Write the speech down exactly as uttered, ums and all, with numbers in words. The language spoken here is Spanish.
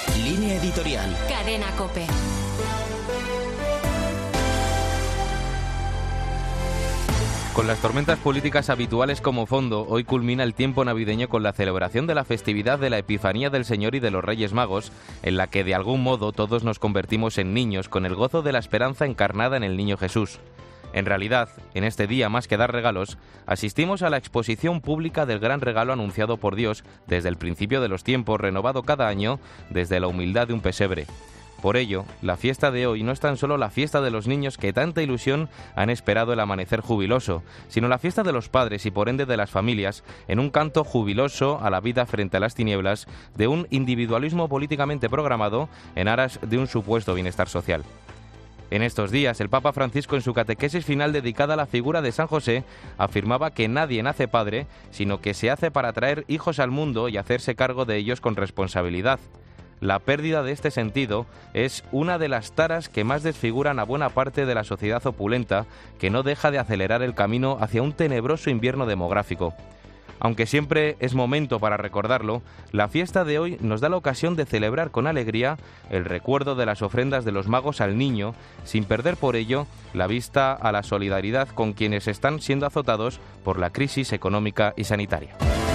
Línea editorial. Cadena COPE. Con las tormentas políticas habituales como fondo, hoy culmina el tiempo navideño con la celebración de la festividad de la Epifanía del Señor y de los Reyes Magos, en la que de algún modo todos nos convertimos en niños con el gozo de la esperanza encarnada en el Niño Jesús. En realidad, en este día, más que dar regalos, asistimos a la exposición pública del gran regalo anunciado por Dios desde el principio de los tiempos, renovado cada año desde la humildad de un pesebre. Por ello, la fiesta de hoy no es tan solo la fiesta de los niños que tanta ilusión han esperado el amanecer jubiloso, sino la fiesta de los padres y por ende de las familias, en un canto jubiloso a la vida frente a las tinieblas de un individualismo políticamente programado en aras de un supuesto bienestar social. En estos días, el Papa Francisco, en su catequesis final dedicada a la figura de San José, afirmaba que nadie nace padre, sino que se hace para traer hijos al mundo y hacerse cargo de ellos con responsabilidad. La pérdida de este sentido es una de las taras que más desfiguran a buena parte de la sociedad opulenta, que no deja de acelerar el camino hacia un tenebroso invierno demográfico. Aunque siempre es momento para recordarlo, la fiesta de hoy nos da la ocasión de celebrar con alegría el recuerdo de las ofrendas de los magos al niño, sin perder por ello la vista a la solidaridad con quienes están siendo azotados por la crisis económica y sanitaria.